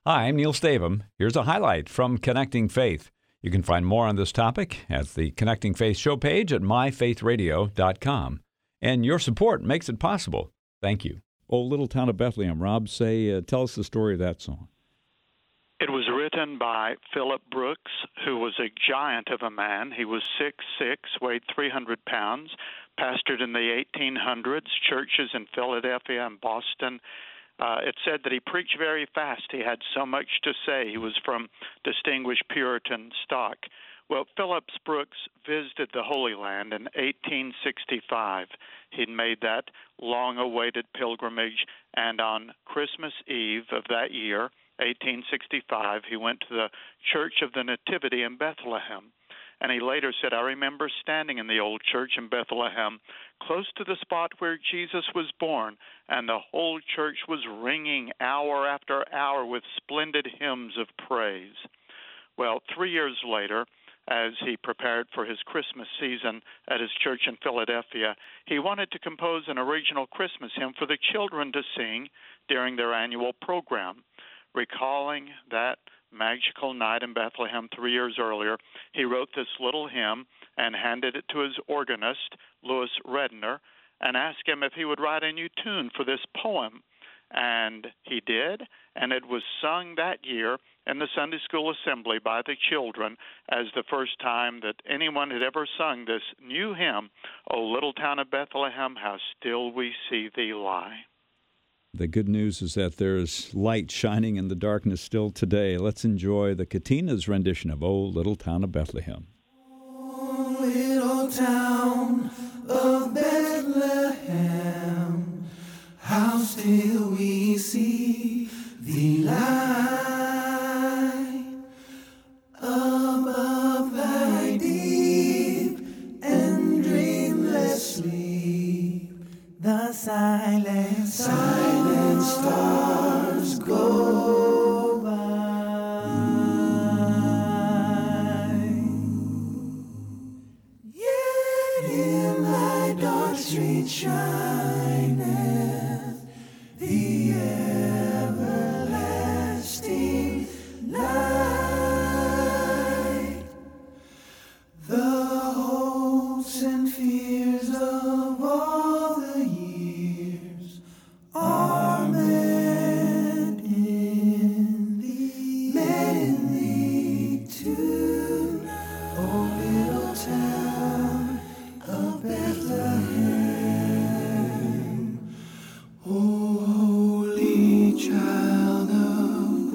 Hi, I'm Neil Stavum. Here's a highlight from Connecting Faith. You can find more on this topic at the Connecting Faith show page at myfaithradio.com. And your support makes it possible. Thank you. Oh, Little Town of Bethlehem. Rob, tell us the story of that song. It was written by Philip Brooks, who was a giant of a man. He was 6'6", weighed 300 pounds, pastored in the 1800s, churches in Philadelphia and Boston. It said that he preached very fast. He had so much to say. He was from distinguished Puritan stock. Well, Phillips Brooks visited the Holy Land in 1865. He'd made that long-awaited pilgrimage, and on Christmas Eve of that year, 1865, he went to the Church of the Nativity in Bethlehem. And he later said, I remember standing in the old church in Bethlehem, close to the spot where Jesus was born, and the whole church was ringing hour after hour with splendid hymns of praise. Well, 3 years later, as he prepared for his Christmas season at his church in Philadelphia, he wanted to compose an original Christmas hymn for the children to sing during their annual program. Recalling that magical night in Bethlehem 3 years earlier, he wrote this little hymn and handed it to his organist, Louis Redner, and asked him if he would write a new tune for this poem. And he did, and it was sung that year in the Sunday school assembly by the children as the first time that anyone had ever sung this new hymn, O Little Town of Bethlehem, How Still We See Thee Lie. The good news is that there's light shining in the darkness still today. Let's enjoy the Katinas' rendition of O Little Town of Bethlehem. O little town of Bethlehem, how still we see thee lie above thy deep and dreamless sleep. The silent stars go by. Yet in thy dark street shineth the everlasting light. The hopes and fears of all the years are met in thee tonight. Oh, little town of Bethlehem, oh, holy child of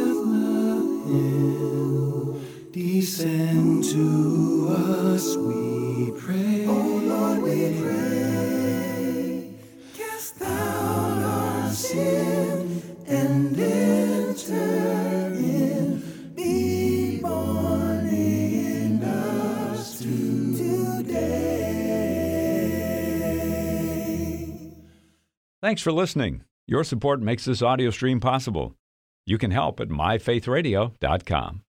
Bethlehem, descend to us, we pray. Oh, Lord, we pray. Cast down our sin and enter in. Be born in us today. Thanks for listening. Your support makes this audio stream possible. You can help at myfaithradio.com.